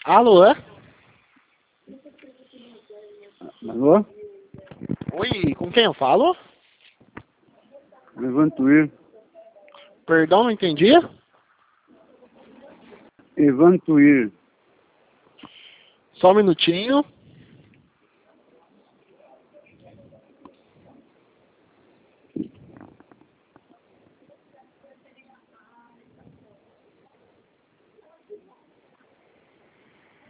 Alô? Alô? Oi, com quem eu falo? Evantuir. Perdão, não entendi. Evantuir. Só um minutinho.